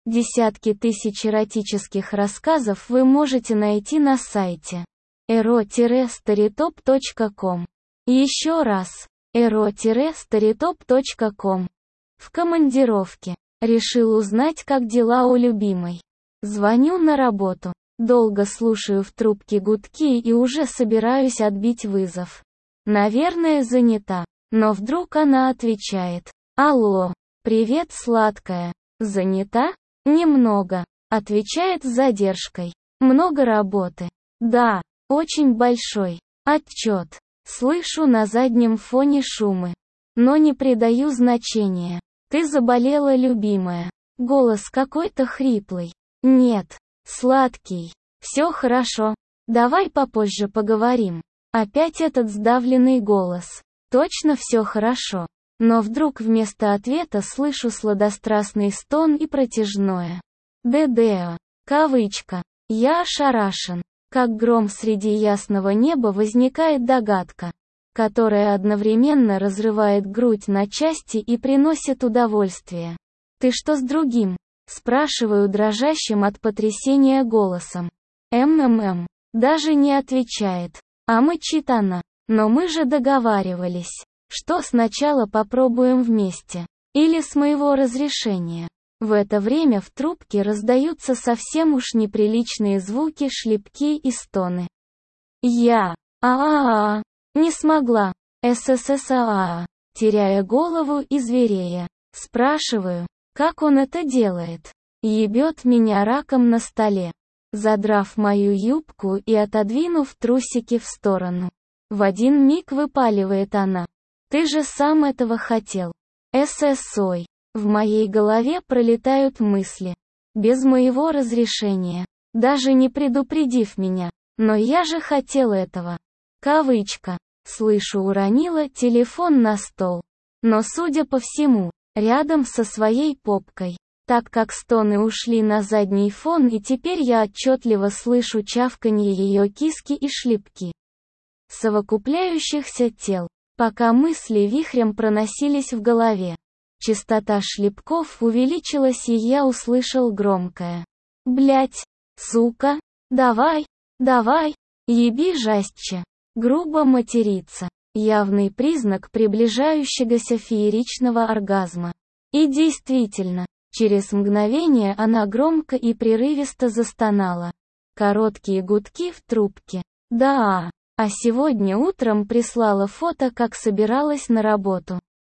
Десятки тысяч эротических рассказов вы можете найти на сайте ero-storytop.com. Еще раз, ero-storytop.com. В командировке. Решил узнать, как дела у любимой. Звоню на работу. Долго слушаю в трубке гудки и уже собираюсь отбить вызов. Наверное, занята. Но вдруг она отвечает. Алло, привет, сладкая. Занята? Немного. Отвечает с задержкой. Много работы. Да, очень большой. Отчет. Слышу на заднем фоне шумы. Но не придаю значения. Ты заболела, любимая. Голос какой-то хриплый. Нет, сладкий. Все хорошо. Давай попозже поговорим. Опять этот сдавленный голос. Точно все хорошо. Но вдруг вместо ответа слышу сладострастный стон и протяжное. ДДО. Кавычка. Я ошарашен. Как гром среди ясного неба возникает догадка, которая одновременно разрывает грудь на части и приносит удовольствие. «Ты что с другим?» – спрашиваю дрожащим от потрясения голосом. Даже не отвечает. А мычит она. Но мы же договаривались, что сначала попробуем вместе. Или с моего разрешения. В это время в трубке раздаются совсем уж неприличные звуки, шлепки и стоны. Я. Не смогла. СССА. Теряя голову и зверея. Спрашиваю, как он это делает. Ебет меня раком на столе, задрав мою юбку и отодвинув трусики в сторону. В один миг выпаливает она. Ты же сам этого хотел. ССОЙ. В моей голове пролетают мысли. Без моего разрешения. Даже не предупредив меня. Но я же хотел этого. Кавычка. Слышу, уронила телефон на стол. Но, судя по всему, рядом со своей попкой. Так как стоны ушли на задний фон, и теперь я отчетливо слышу чавканье ее киски и шлепки совокупляющихся тел, пока мысли вихрем проносились в голове. Частота шлепков увеличилась, и я услышал громкое: «Блядь, сука, давай, еби жестче». Грубо материться. Явный признак приближающегося фееричного оргазма. И действительно, через мгновение она громко и прерывисто застонала. Короткие гудки в трубке. Да, а сегодня утром прислала фото, как собиралась на работу.